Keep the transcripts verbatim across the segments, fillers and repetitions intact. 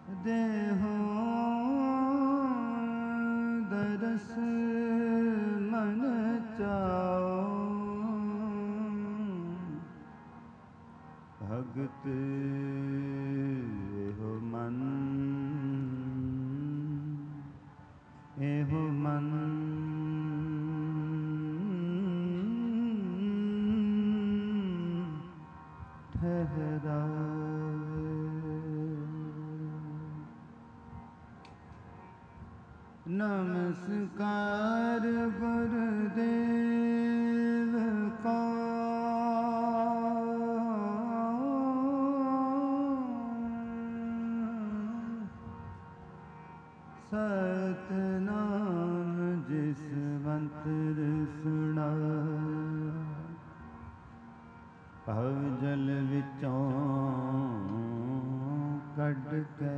ਦੇਹੋ ਦਰਸ ਮਨ ਚਾਓ, ਭਗਤ ਇਹੋ ਮਨ, ਇਹੋ ਮਨ ਠਹਿਰਾਵੇ। ਨਮਸਕਾਰ ਗੁਰਦੇਵ ਕਾ, ਸਤਿਨਾਮ ਜਿਸਵੰਤਰ ਸੁਣਾ, ਭਵ ਜਲ ਵਿੱਚੋਂ ਕੱਢ ਕੇ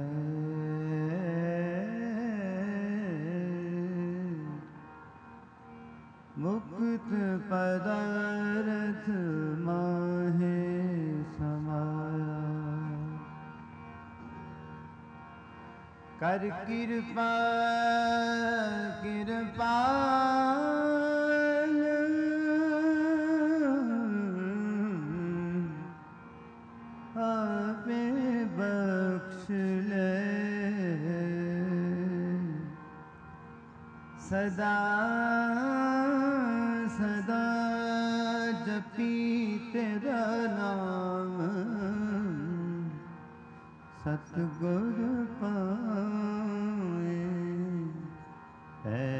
ਮੁਕਤ ਪਦਾਰਥ ਮਾਹੇ ਸਮਾਇਆ। ਕਰ ਕਿਰਪਾ ਕਿਰਪਾਲ, ਆਪੇ ਬਖਸ਼ ਲੈ, ਸਦਾ ਸਦਾ ਜਪੀ ਤੇਰਾ ਨਾਮ, ਸਤਿਗੁਰ ਪਾਏ ਹੈ।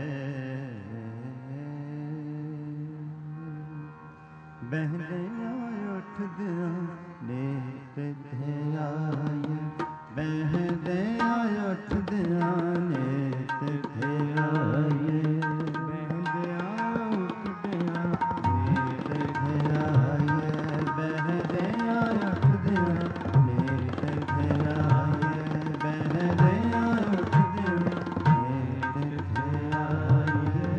ਬਹਿੰਦਿਆਂ ਉੱਠਦਿਆਂ ਨੇਤ ਧਿਆਏ, ਬਹਿੰਦਿਆਂ ਉੱਠਦਿਆਂ ਨੇਤ ਧਿਆਏ, ਬਹਿੰਦਿਆਂ ਉੱਠਦਿਆਂ ਨੇਤ ਧਿਆਏ, ਬਹਿੰਦਿਆਂ ਉੱਠਦਿਆਂ ਨੇਤ ਧਿਆਏ, ਬਹਿੰਦਿਆਂ ਉੱਠਦਿਆਂ ਨੇਤ ਧਿਆਏ।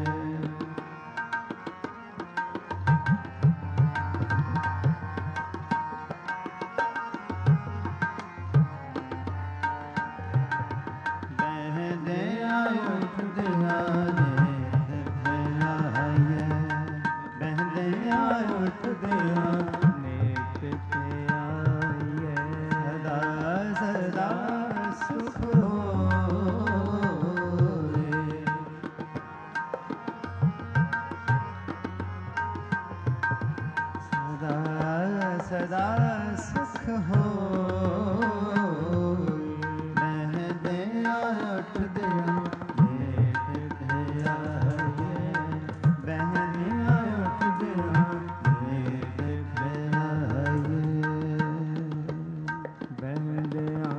ਸਦਾ ਸੁਖ ਹੋਇ, ਬਹਿੰਦਿਆਂ ਉੱਠਦਿਆਂ ਨੇਤ ਧਿਆਏ, ਬਹਿੰਦਿਆਂ ਉੱਠਦਿਆਂ ਨੇਤ ਧਿਆਏ, ਬਹਿੰਦਿਆਂ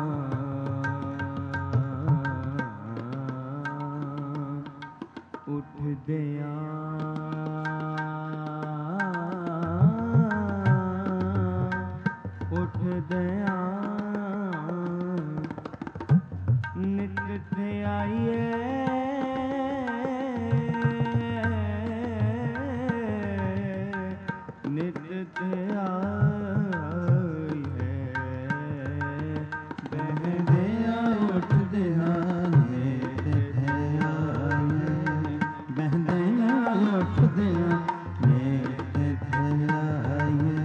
ਉੱਠਦਿਆਂ ਉੱਠਦਿਆਂ ਨਿਤ ਧਿਆਈਏ, ਨਿਤ ਧਿਆਈਏ, ਬਹਿੰਦਿਆਂ ਉੱਠਦਿਆਂ ਨਿਤ ਧਿਆਈਏ, ਬਹਿੰਦਿਆਂ ਉੱਠਦਿਆਂ ਨਿਤ ਧਿਆਈਏ।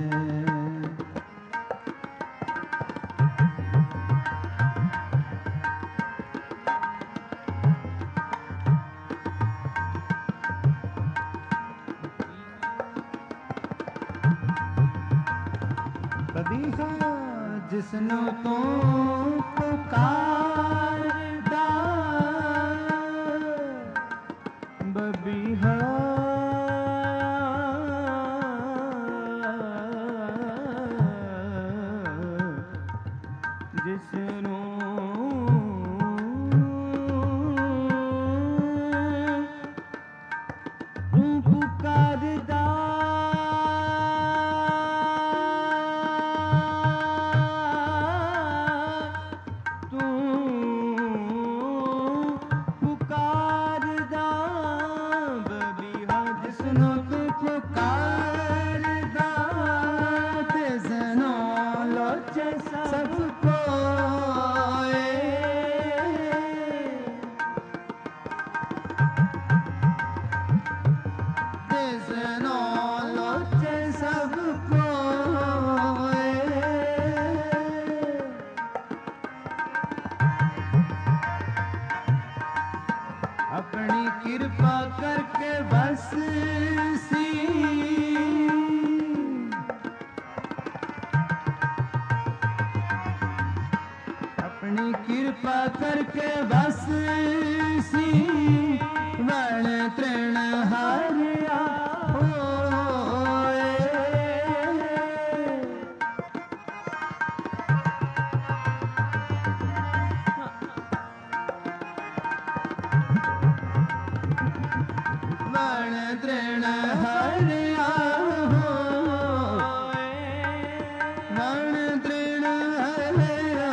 ਬਬੀਹਾ ਜਿਸਨੂੰ ਤੂੰ ਪੁਕਾਰਦਾ, ਬਬੀਹਾ ਜਿਸਨੂੰ ਤੂੰ ਪੁਕਾਰਦਾ, ਸਭ ਕੋ बस सी अपनी कृपा करके बस सी वण तृण हारिया होए वण तृण हारिया होए वण तृण हारिया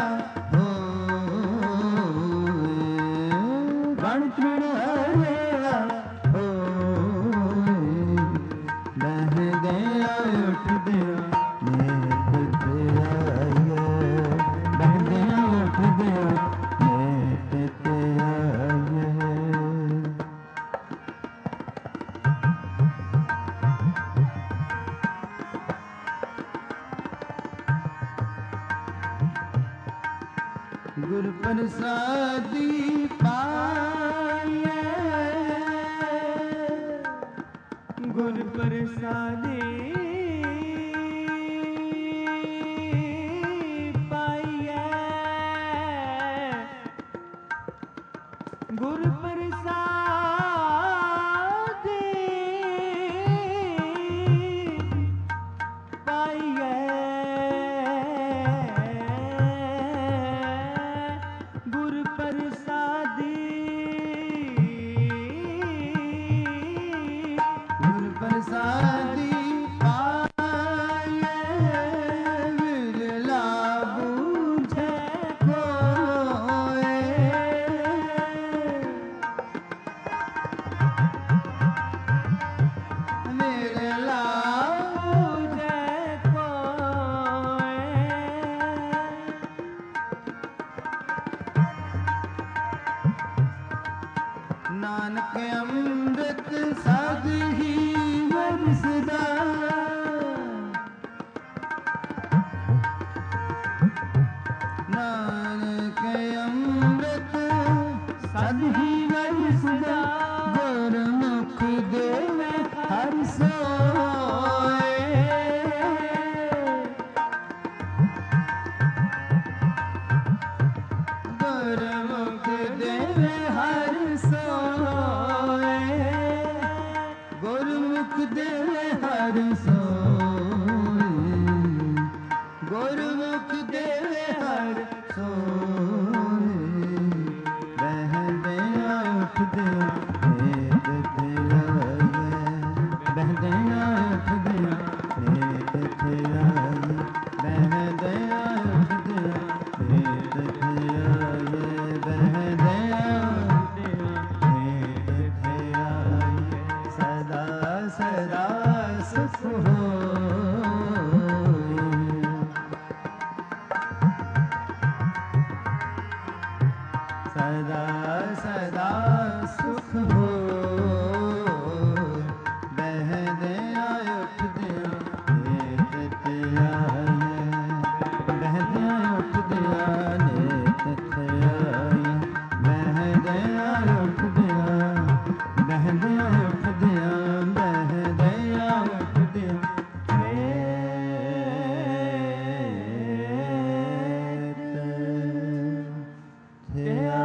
वण तृण हारिया बह गया उठ गया नेत तेरा बह गया उठ गया नेत तेरा गुर प्रसादी पाए गुर प्रसादी पाए गुर प्रसादी पाए गुर प्रसादी गुर प्रसादी पाए विरला बूझे कोए विरला बूझे कोए नानक अमृत साध ही वरसदा नानक अमृत साध ही वरसदा गुरमुख देव हर सोए गुरमुख देव हर सोए गुरमुख देव हर सोए गुरमुख देव हर सोए बह गया उठ गया नेत तेरा बह गया उठ गया नेत तेरा बह गया उठ गया नेत तेरा बह गया उठ गया सदा सदा सुख हो सदा सदा सुख हो बह गया उठ गया नेत तेरा बह गया उठ गया नेत तेरा बह गया उठ गया बह गया उठ गया बह गया उठ गया तेरा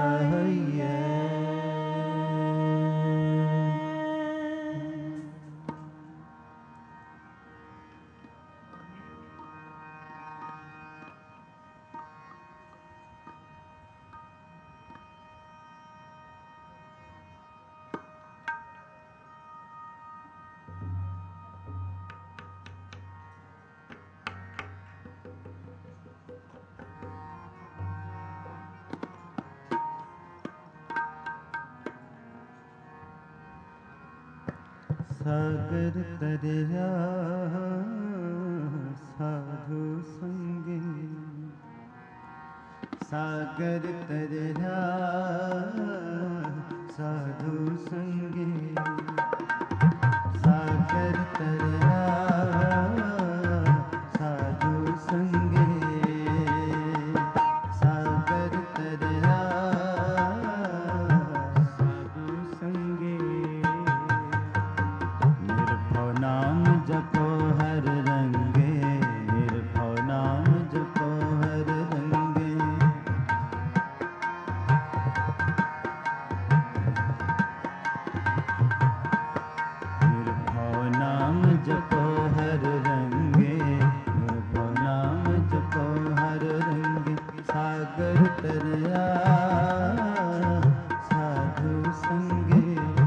सागर तरिया साधु संगे सागर तरिया साधु संगे सागर तरिया साधु संगे सागर तरिया साधु संगे सागर तरया साधु संगे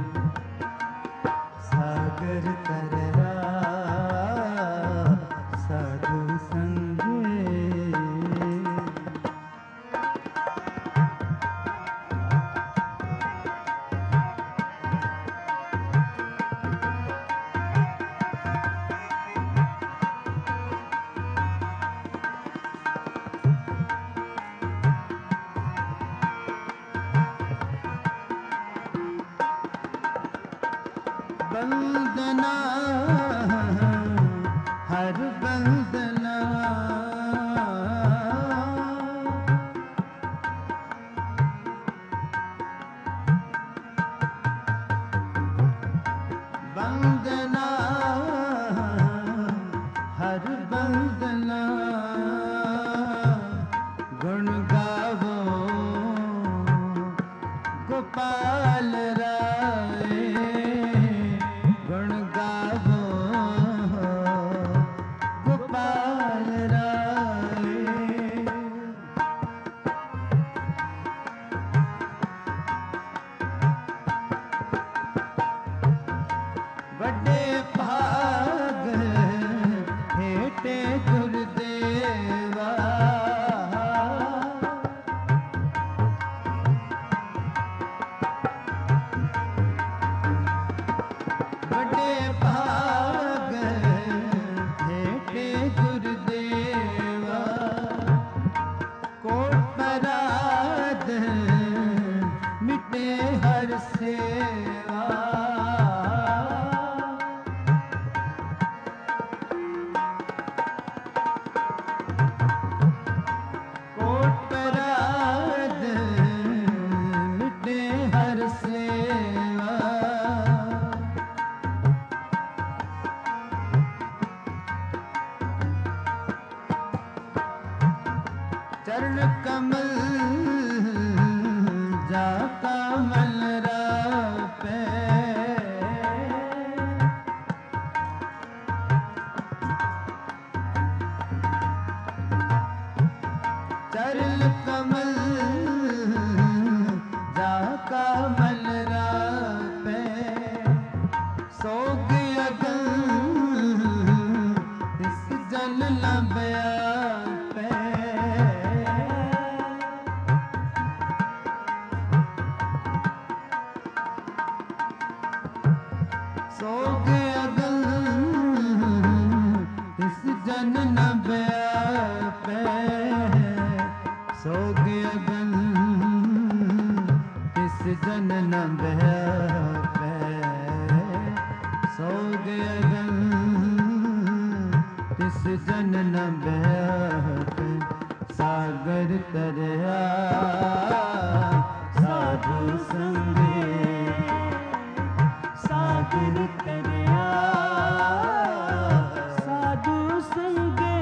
सागर तरया साधु संगे बंदना हर बंदना बंदना हर बंदना गुण गावो गोपाल राय गुण गावो गोपाल राय बड़े भाग हेटे गुरुदेवा बड़े भाग हेटे गुरुदेवा कोट पराध मिटे हर सेवा कोट पराध मिटे हर सेवा चरण कमल जाता मलरा पे चरण कमल जाका मलरा पे सोग अगन इस जन लंबया पे सोग अगन इस जन लंबया पे सोग अगन इस जन लंबया पे सोग अगन इस जन लंबया पे सागर तरया साधु संगे सागर तरया साधु संगे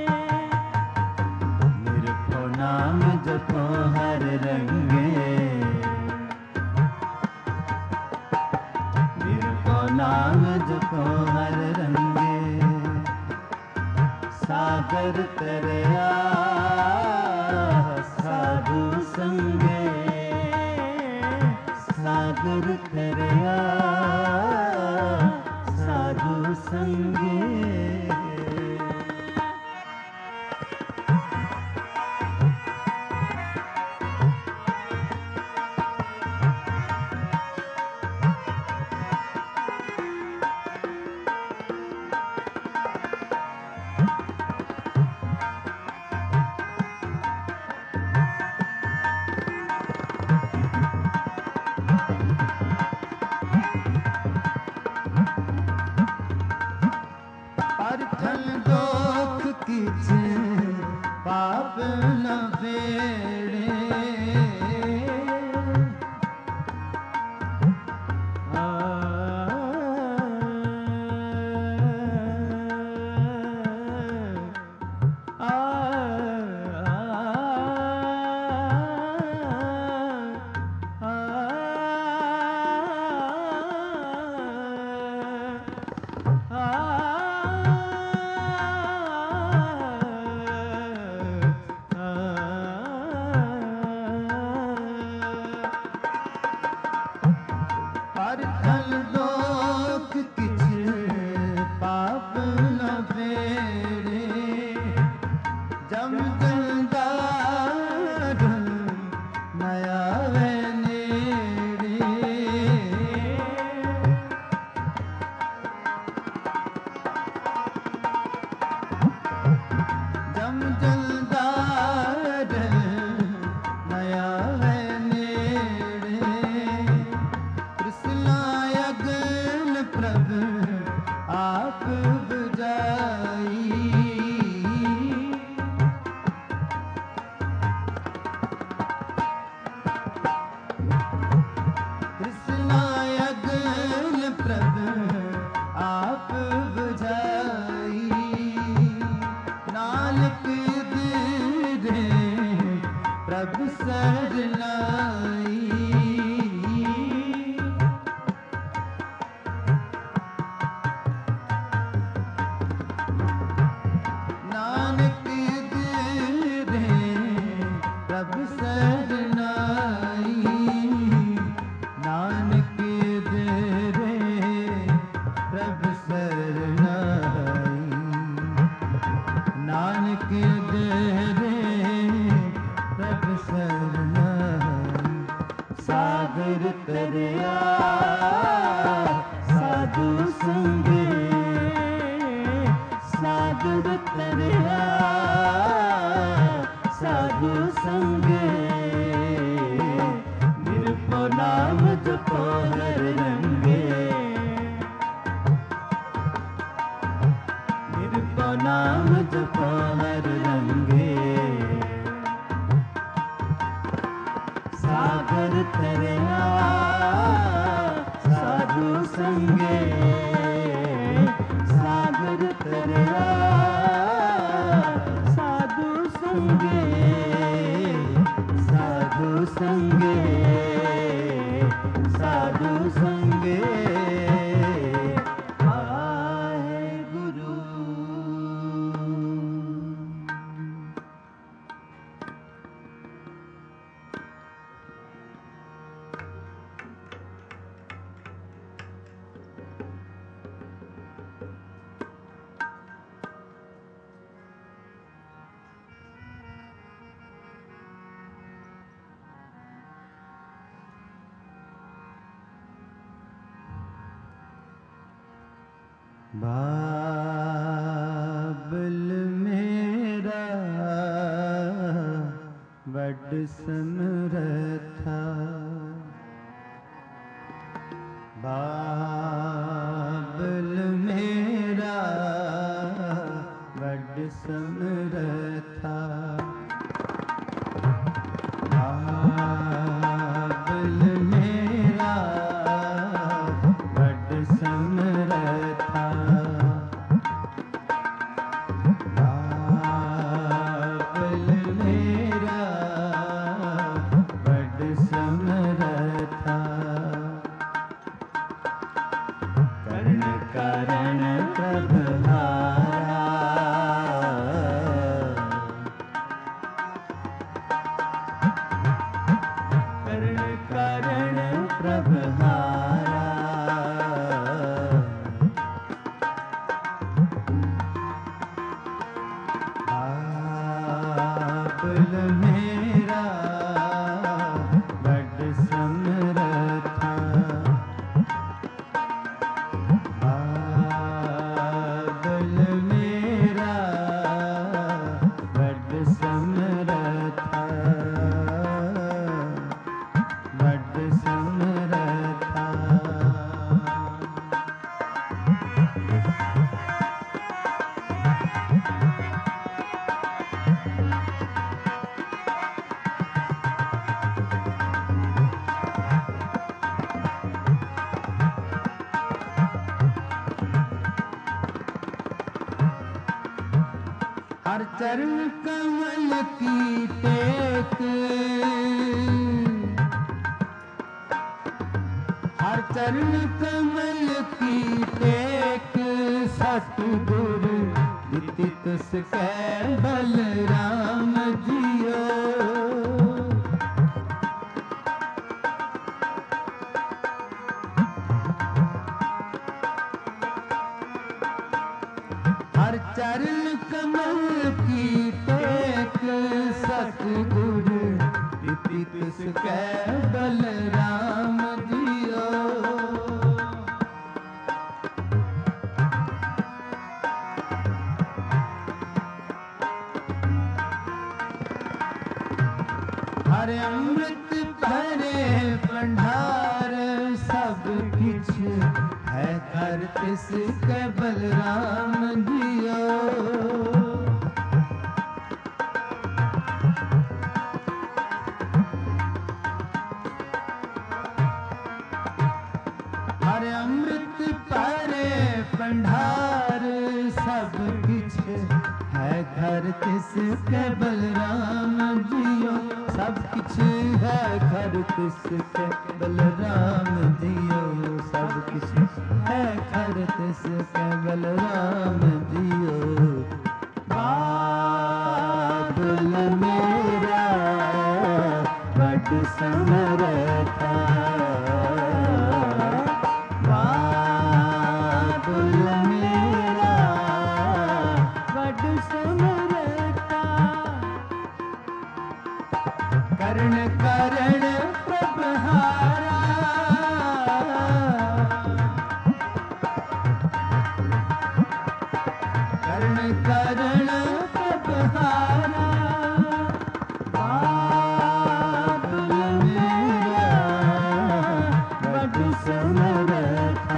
मेरे को नाम जपो हर रंगे मेरे को नाम जपो हर रंगे सागर तरया साधु संगे सागर तरया साधु संगे परथल दोख कीछे पाप न बेड़े आ, आ, आ, आ, आ सरनाई। नानक दे प्रभ सरनाई। नानक दे प्रभ सरनाई। नानक दे प्रभ सरनाई। सागर तरिया साधु संगे। सागर तरिया साधु संगे। निरपो नाम जपो हर रंगे। निरपो नाम जपो हर रंगे। सागर तरिया साधु संगे। सागर तरिया साधु संगे। साधु संगे। साधु संगे। आए गुरु। बाबल मेरा वड समरथा। बाबल मेरा वड समरथा। बाबल मेरा वड समरथा। बाबल मेरा वड समरथा। कर्ण कारण प्रभहारा। कर्ण कारण प्रभहारा। बाबल मेरा वड समरथा। बाबल मेरा वड समरथा। वड समरथा। हर चरण कमल की टेक। हर चरण कमल की टेक। सतगुरु दिति तुसकै बलराम जियो। हर चरण कमल की टेक। सतगुरु दिति तुसकै बलराम जियो। हर अमृत भरे भंडार। सब किछ है घर तिसकै बलराम जियो। हर अमृत भरे भंडार। सब किछ है घर तिसकै बलराम जियो। सब किछ है घर तिसके बलराम जियो, सब किछ है घर तिसके बलराम जियो। बाबुल मेरा बड़ समरथा, बाबुल मेरा बड़ समरथा। कर्ण करण प्रभहारा, कर्ण करण प्रभहारा। बाबुल मेरा बड़ समरथा,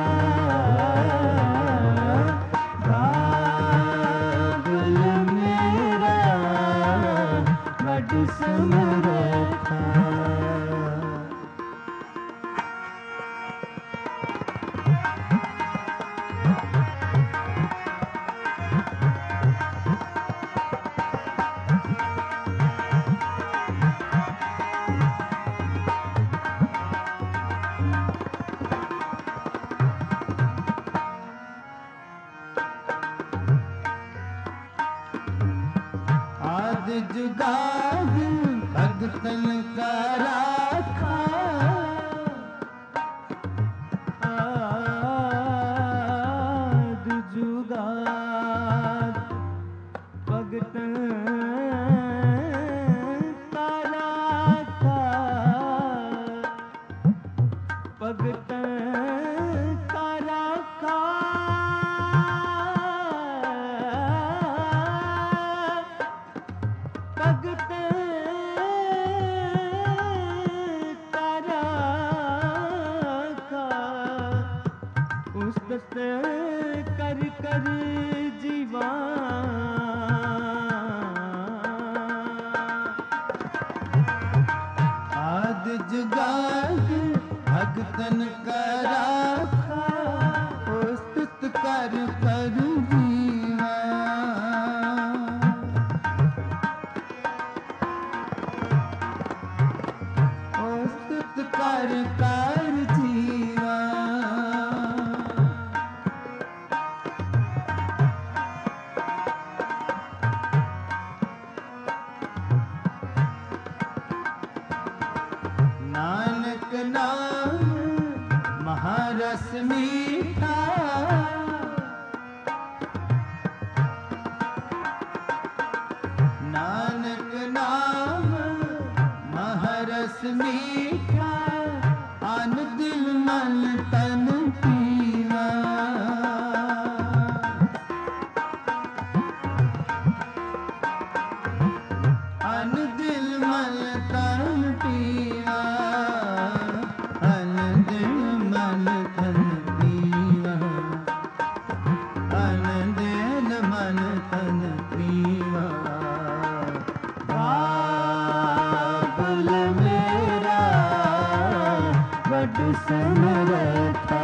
बाबुल मेरा बड़ समरथा। आदि जुगाद भगतन का राखा, आदि जुगाद भगतन का राखा, भगतन का राखा। भगत का राखा, उस्तत कर कर जीवा। आदि जुगाद भगतन का राखा, उस्तत कर कर जीवा। कर कर जीवा। नानक नाम महारस मीठा, नानक नाम महारस मीठा। आन दिल मन तन पीवा, आन दिल मन तन पीवा, आन दिल मन तन पीवा, आन दिल मन तन पीवा। बाबुल मेरा बड़ समरथा,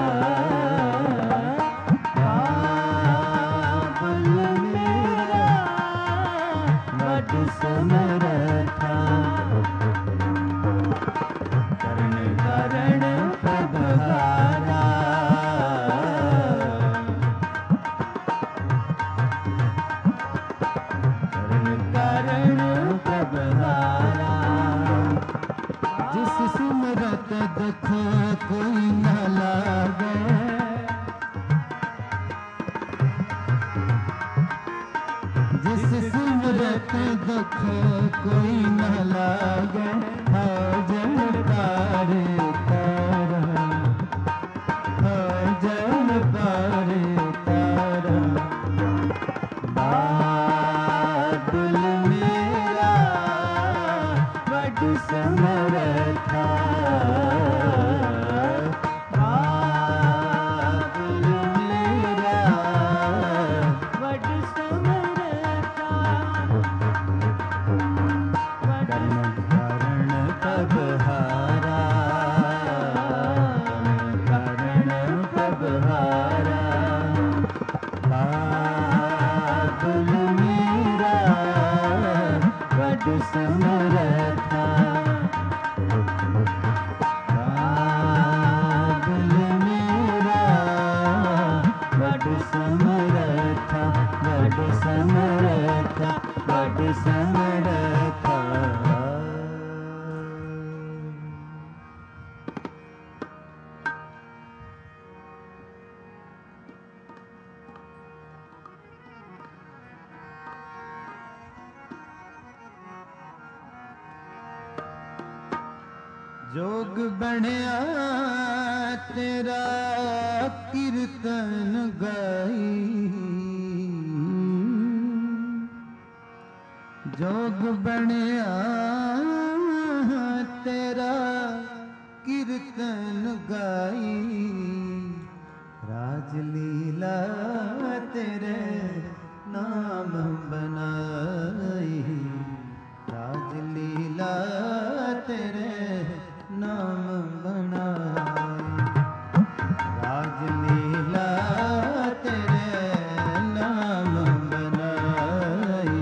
बाबुल मेरा बड़ समरथा। कर्ण करण प्रभहारा, कर्ण करण प्रभहारा। जिस सिमरत दुख कोई न लागे, जिस सिमरत दुख कोई न लागे। हो जल पार तारा, हो जल पार तारा। बाबुल मेरा बड़ समरथा, बाबुल मेरा बड़ समरथा। कर्ण करण प्रभहारा, कर्ण प्रभहारा। बाबुल मेरा बड़ समरथा, जोग बनया तेरा कीर्तन गाई, जोग बनया तेरा कीर्तन गाई, राजलीला तेरे नाम बनाई, राजलीला तेरे नाम बनाई, राजलीला तेरे नाम बनाई,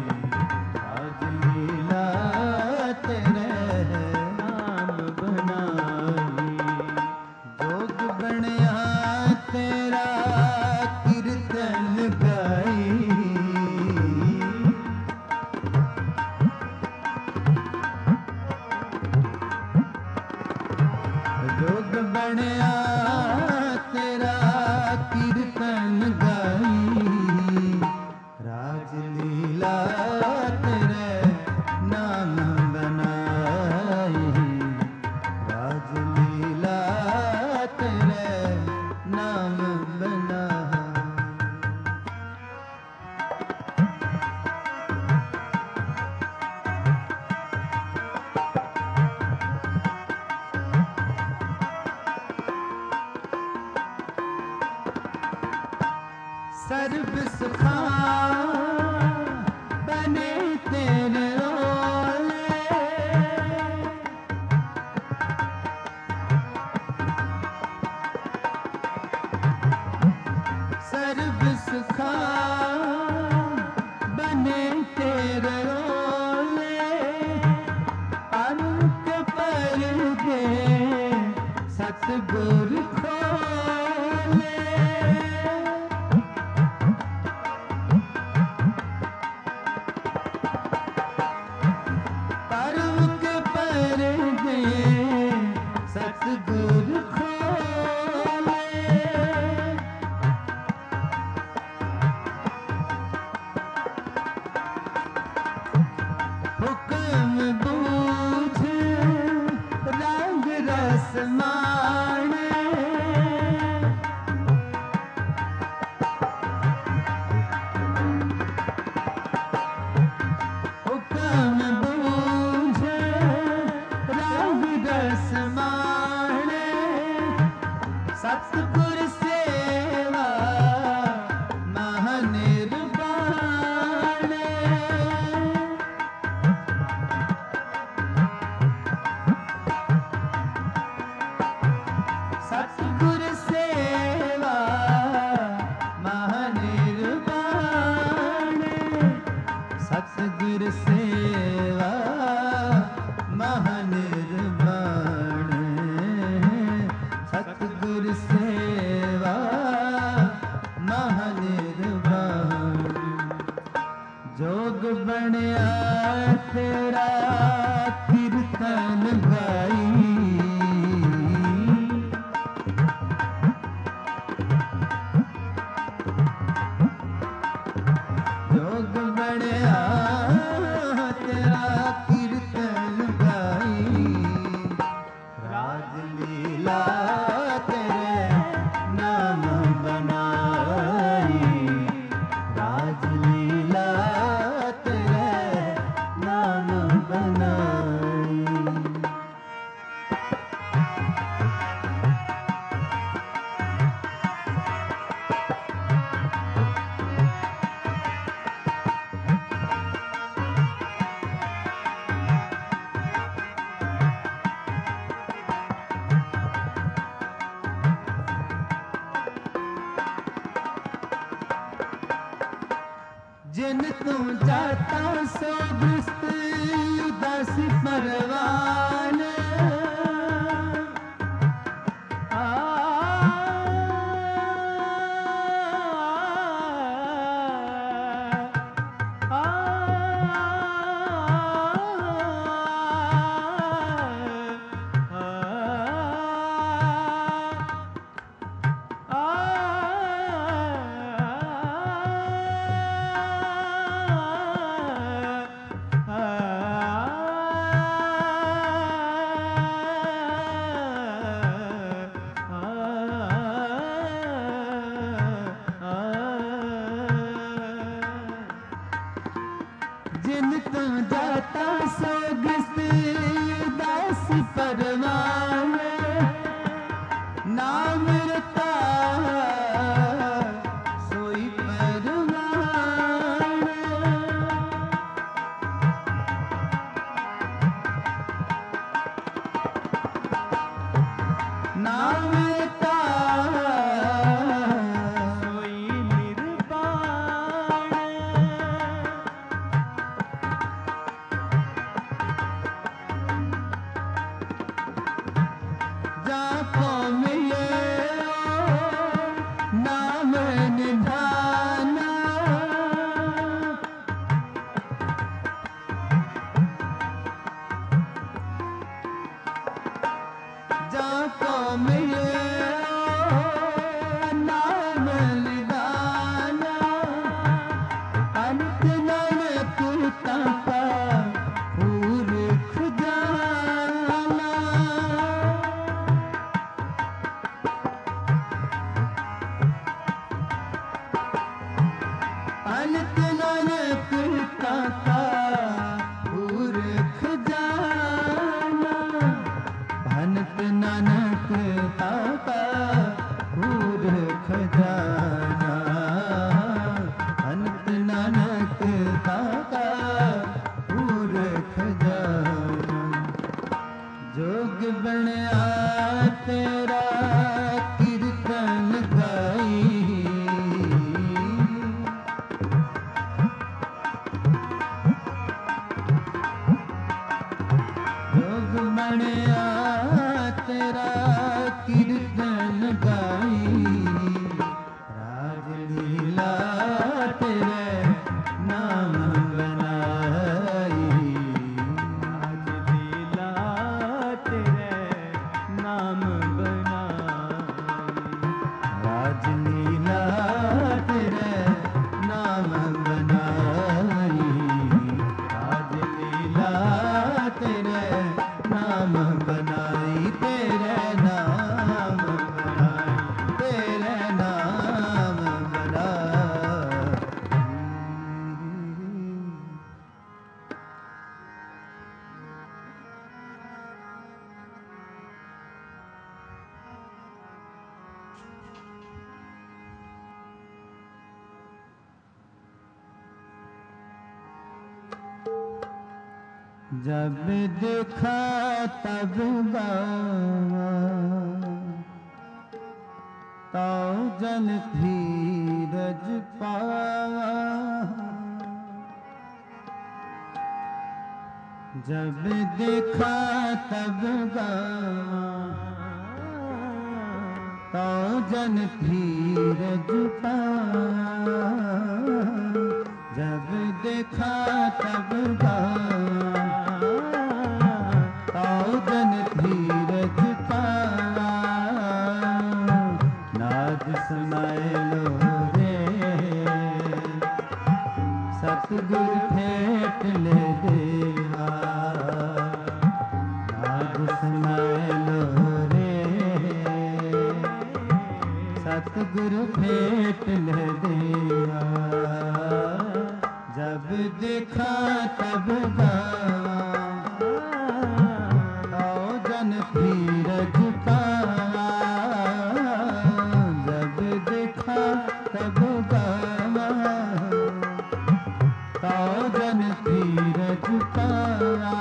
राजलीला तेरे नाम बनाई, जोग बनया तेरा कीर्तन गाई, जोग बनया तेरा कीर्तन गाई, राजलीला तेरे नाम बनाई, राजलीला तेरे नाम बनाई। सर्व सुखा बने तेरे ओले, सर्व सुखा बने तेरे ओले, अनंत पर्दे सतगुर खोले, सतगुर खोले, हुक्म बूझ रंग रस माणे, हुक्म बूझ रंग रस माणे, सतगुर सेवा महानिर्वाणे, सतगुर सेवा महानिर्वाणे, सतगुर सेवा महानिर्वाणे, सतगुर सेवा महानिर्वाणे, जोग बनया तेरा कीर्तन गाई, जोग बनया तेरा कीर्तन गाई, राजलीला तेरे नाम बनाई, राजलीला तेरे नाम बनाई। जिन तू जाता सो दुस्त उदासी परवान, आ, आ, आ, आ, आ, परवाने नाम रता सोई परवाने नाम रता सोई निर्वाण जाको मिले नाम निधाना जाको मिले नाम निधाना अंत नानक ताका पूरख जाना अंत नानक ताका पूरख जाना भनत नानक ताका पूरख जाना भनत नानक ताका पूरख जाना जोग बनया तेरा कीर्तन गाई जोग बनया तेरा कीर्तन गाई राजलीला तेरे नाम बनाई राजलीला तेरे नाम बनाई राजलीला तेरे नाम बनाई राजलीला तेरे नाम बनाई तेरे नाम बनाई तेरे नाम बनाई जब देखा तब गावा तो जन धीरज पावा जब देखा तब गावा तो जन धीरज पावा जब देखा तब गावा तो जन धीरज पावा नाद सुनाए लो रे सतगुर फेट ले देवा नाद सुनाए लो रे सतगुर फेट ले देवा जब देखा तब गावा तो जन धीरज पावा जब देखा तब गावा तो जन धीरज पावा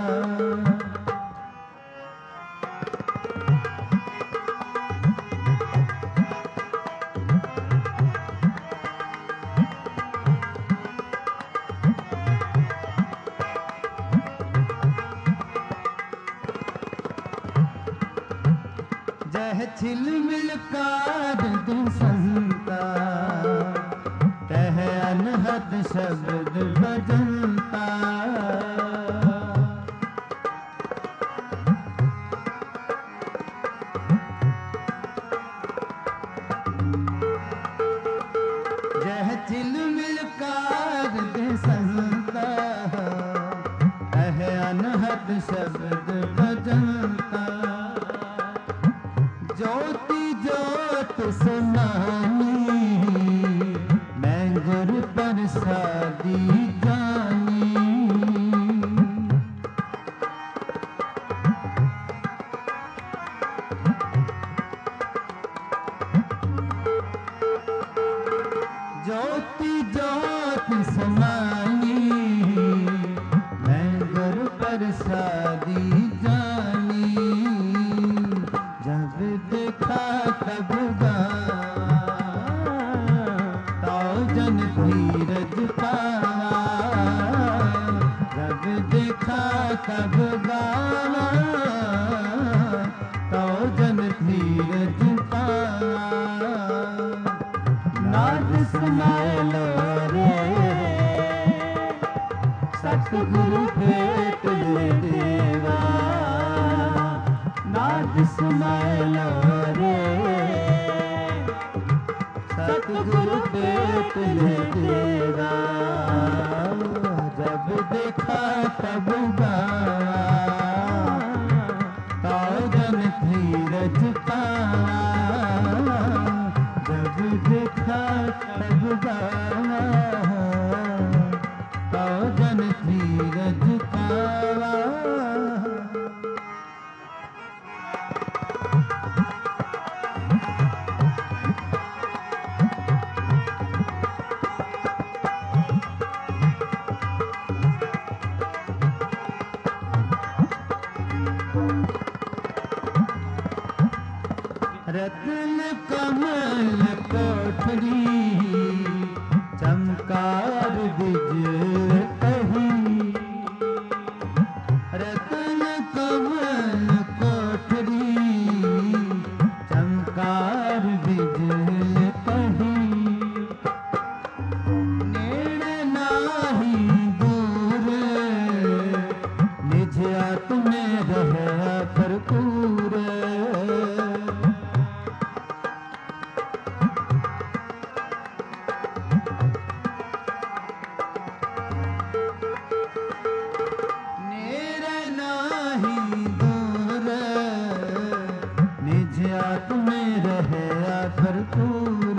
जह छिल मिलकार संता तह अनहद शब्द बजंता जह छिल मिलकार संता तह अनहद शब्द बजंता ज्योति ज्योत सुनानी मैं गुरु प्रसादी जानी रत्न कमल कोठरी चमकार बिज कही। रत्न कमल कोठरी चमकार बिज कही। नेड़ नाही दूर निज आत्म रहा भरपूर। भरपूर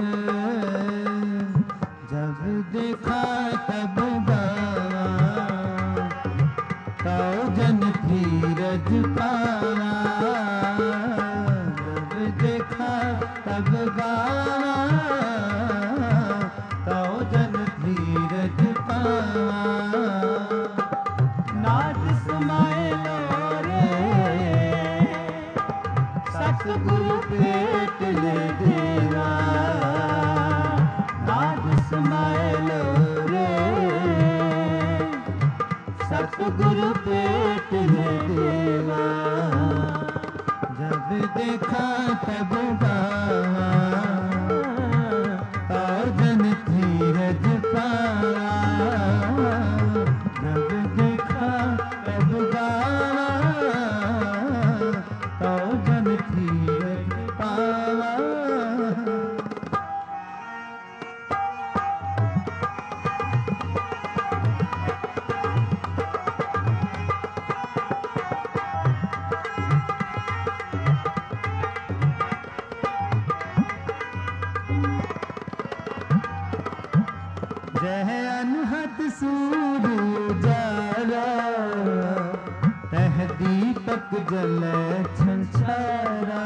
जब देखा तब गावा तो जन धीरज पावा। जब देखा तब गावा तो जन धीरज पावा। नाथ समाए लो रे सतगुरु पेट ले देवा। नाथ समाए लो रे सतगुरु पेट ले देवा। जब देखा तब गावा और जन धीरज पावा। जब देखा तब गावा तो जन धीरज पावा। जह अनहद सूर्य जारा तह दीपक जले छंछारा।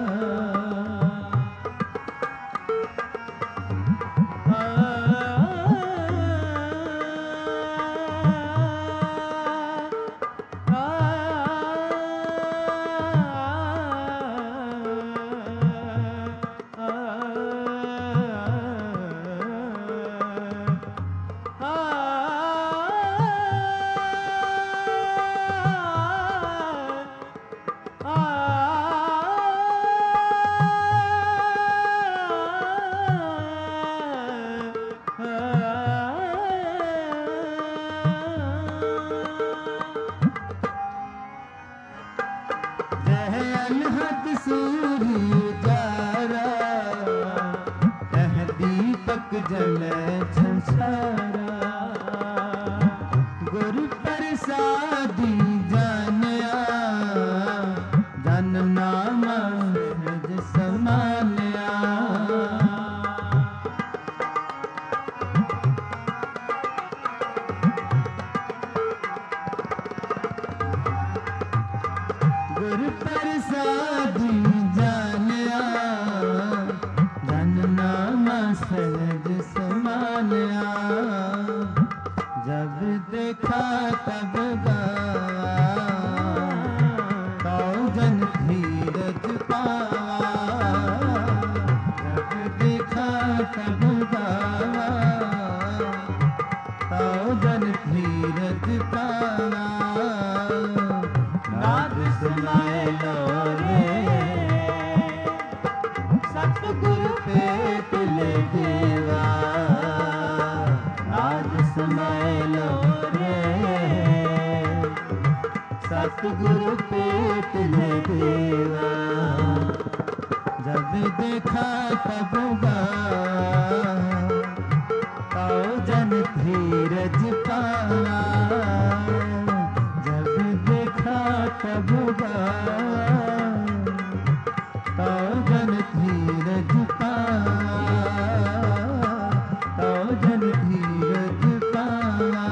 सूर्य जारा तह दीपक जले छंछारा। गुरु प्रसादी जानिया जन नाम निज समानिया। गुरु प्रसादी जानिया जन नाम सहज समानिया। जब देखा तब गावा तो जन धीरज पावा। जब देखा तब गावा तो जन धीरज पावा। नाथ सुनाए लो रे सतगुरु पेट ले देवा। नाथ सुनाए लो रे सतगुरु पेट ले देवा। जब देखा तब गावा तो जन धीरज पावा। जब देखा तब गावा तो जन धीरज पावा। तो जन धीरज पावा।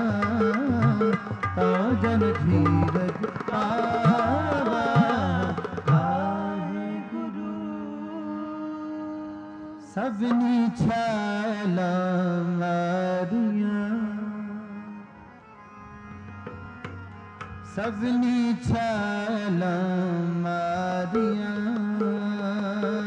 तो जन धीरज पावा। वाहे गुरु सबनी छाला मारिया। सबनी छाला मारिया।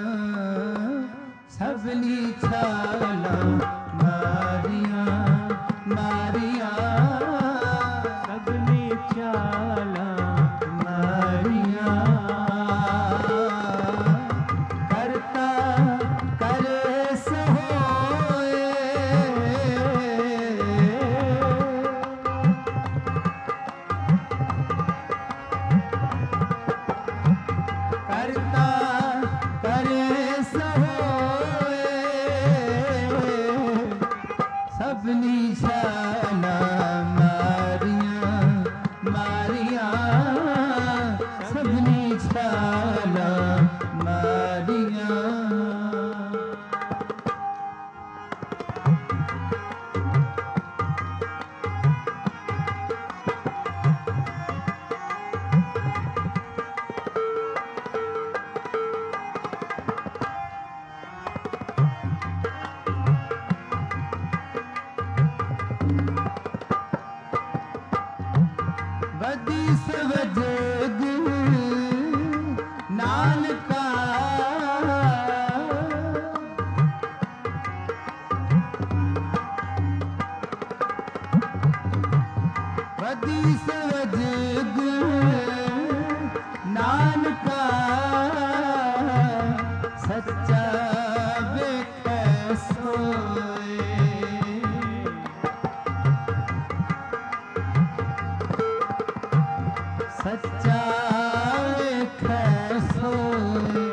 सोए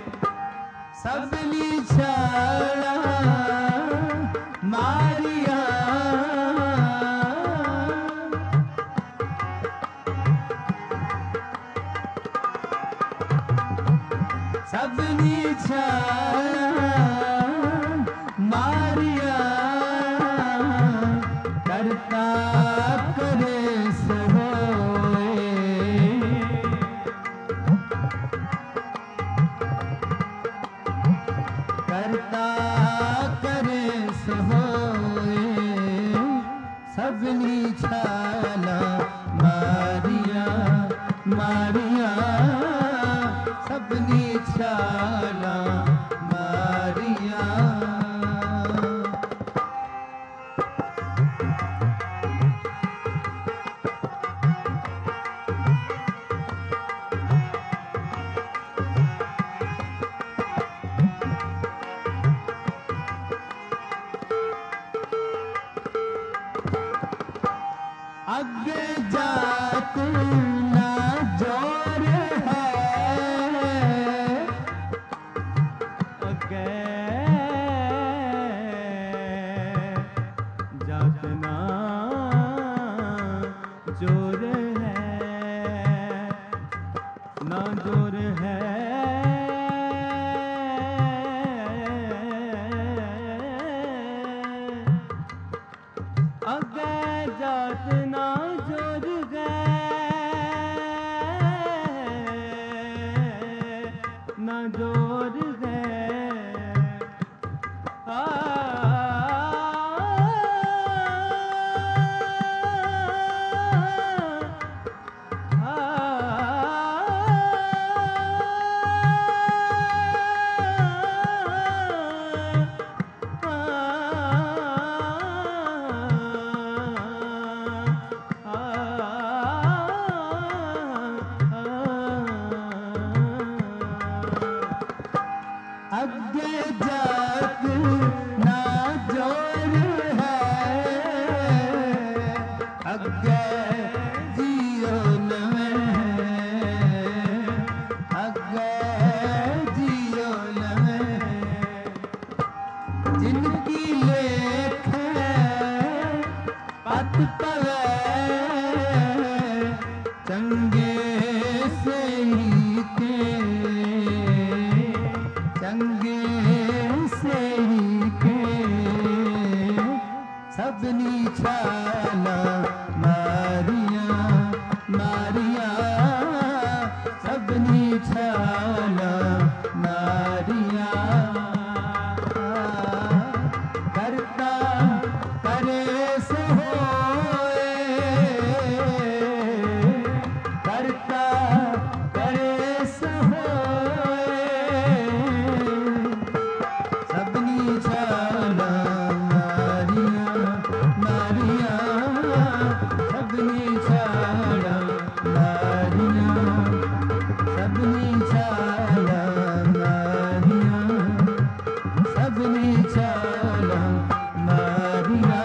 सबनी छाड़ा मारिया सबनी छाड़ा मारिया करता करे सो करता करे सो सबनी छाला मारिया मारिया सबनी छाला मारिया अगे जात ना जोर है अगे जात ना जोर है ना जोर है अगे जात ना जोर गए ना जोर गए आ अगे जात ना जोर है अगे जियो नवे अगे जियो नवे जिनकी लेख पत पवे चंगे से ही के चंगे से ही के सबनी छाला मारिया मारिया सबनी छाला मारिया करता करे सो करता करे सो सबनी छाला मारिया मारिया सबनी छाला मारिया सबनी छाला मारिया सबनी छाला मारिया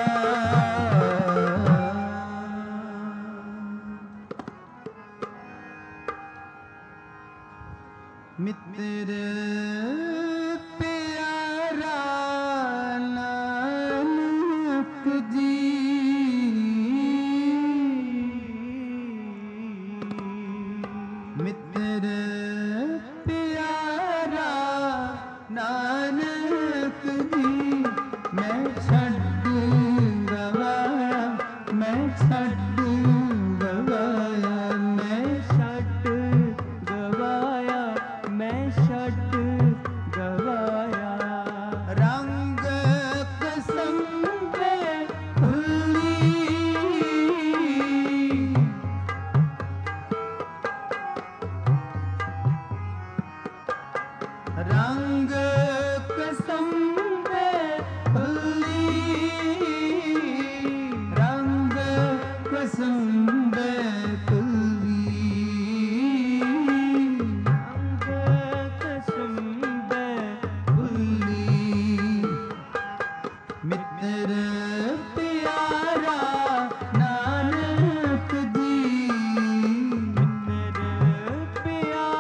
मित्र प्यारा नानक जी मित्र प्यारा नानक जी मैं छड्ड गवाया मैं छड्ड गवाया मैं छड्ड गवाया मैं छड्ड गवाया रंग कसम पे भुली रंग कसम पे भुली रंग कसम पे भुली रंग कसम पे भुली मित्र प्यारा नानक जी मित्र प्यारा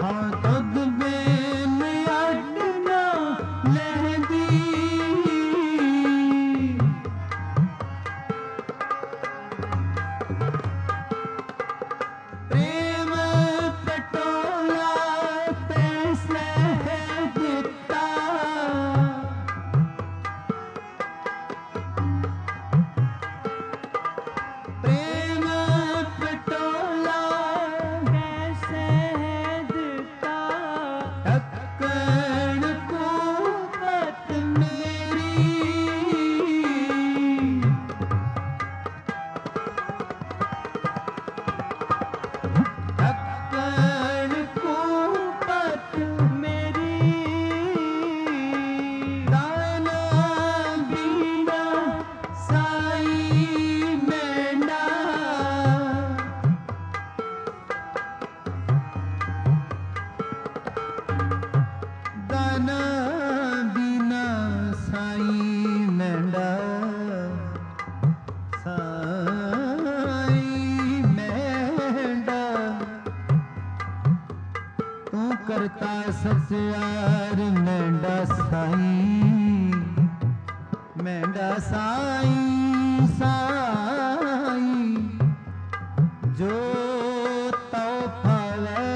ससियार मेंढा साई मेंढा साई साई जो तौ फावे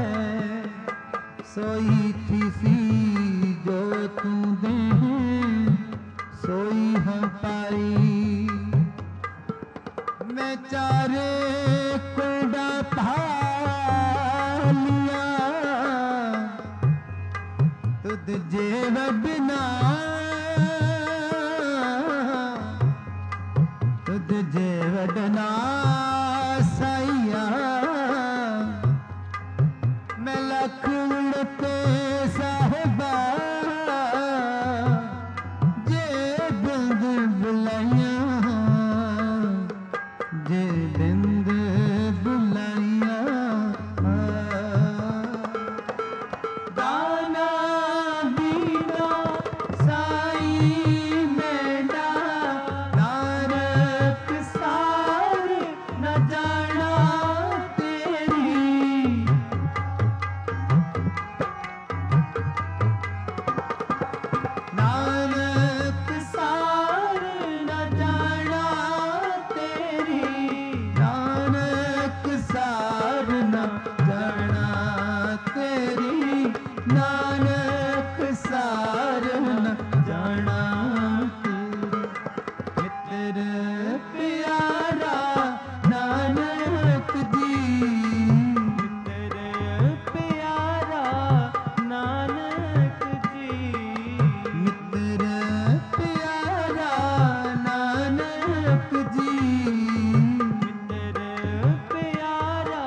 सोई थी जो तू दे सोई हम पाई मैं चारे कुंडा थालिया तुद जेव बिना तुद जेव बिना साइया मैं लख उड़ते साहिबा जे बिंद बुलाइया जे बिंद बुलाइया दाना बीना साई मेंढा नारक सार न जाना तेरी नानक सार न जाना तेरी नानक सार न जाना तेरी नानक सार न जाना तेरी मित्र प्यारा नानक जी मित्र प्यारा नानक जी मित्र प्यारा नानक जी मित्र प्यारा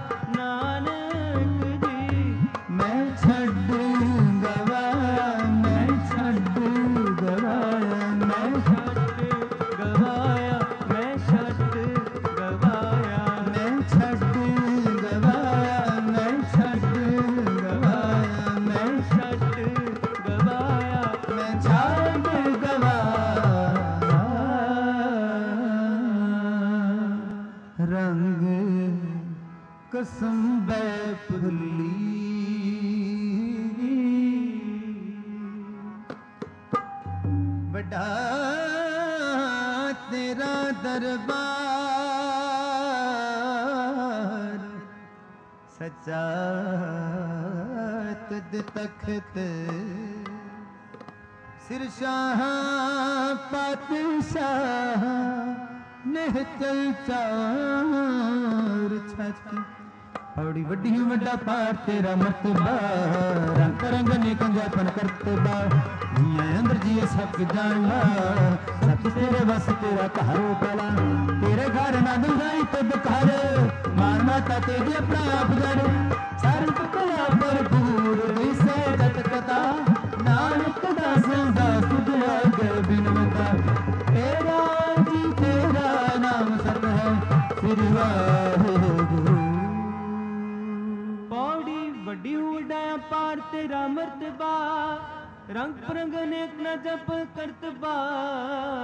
नानक जी मैं छड्ड गवाया मैं छड्ड गवाया मैं छड्ड गवाया मैं छड्ड गवाया मैं छड्ड गवाया मैं छड्ड गवाया मैं छड्ड गवाया मैं छड्ड गवाया रंग कसम बै फुल्ली बड़ा तेरा दरबार सच्चा तुद तख्त सिर शाह पातशाह निहचल चार छत औड़ी वड्डी वड्डा पार तेरा मर्तबा रंग रंग ने कंजापन करतबा जिया अंदर जिया सब जानला सब तेरे बस तेरा कहारो पला तेरे घर ना दुगाई तब घर मार माता तेरी अपना आप घर सारन कला भरपूर दिसे जत कथा नानक दास दास दुआ कर बिनवता तेरा जी तेरा नाम सत है सिर वाहिगुरु पौड़ी वड्डी उड़ाया पार तेरा मर्तबा रंग परंग अनेक न जप करतबा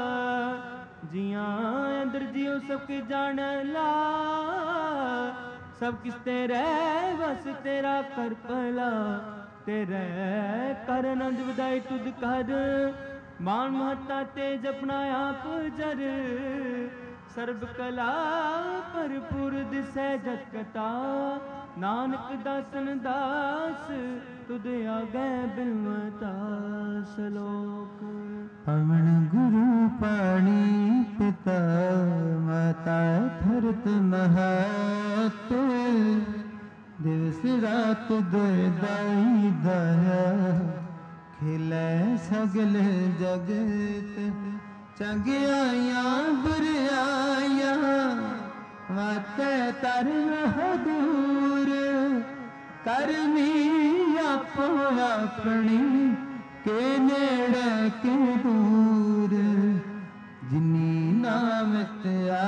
जिया अंदर जियो सबके जान ला सब किस तेरे बस तेरा कर भला, तेरे कर आनंद वधाई तुद कर, मान महता तेज अपना आप जर, सर्ब कला भरपूर दिसै जत कटा, नानक दासन दास तुद आगे बिलमता सलोक। पवन गुरु पाणी पिता माता धरत महत, दिवस रात दुर्दाई दया, खिलै सगल जगत, चंगियाया बुराया वाते तर दूर, करनी आपो अपनी के नेड़े के दूर, जिनी नाम त्याया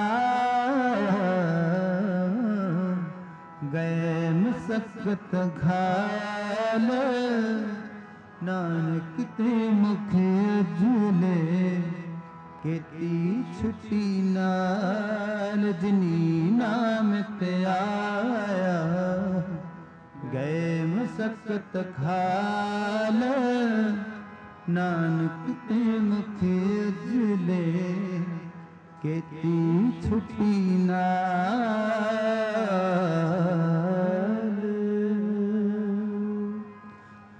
गए मसकत घाल, नानक ते मुख उजले, केती छुट्टी नाल, जिनी नाम त्याया गए मसकत खाल, नानक ते मुख उजले, केती छुट्टी नाल।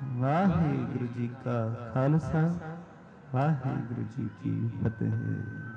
वाहिगुरु जी का खालसा, वाहिगुरु जी की फतेह।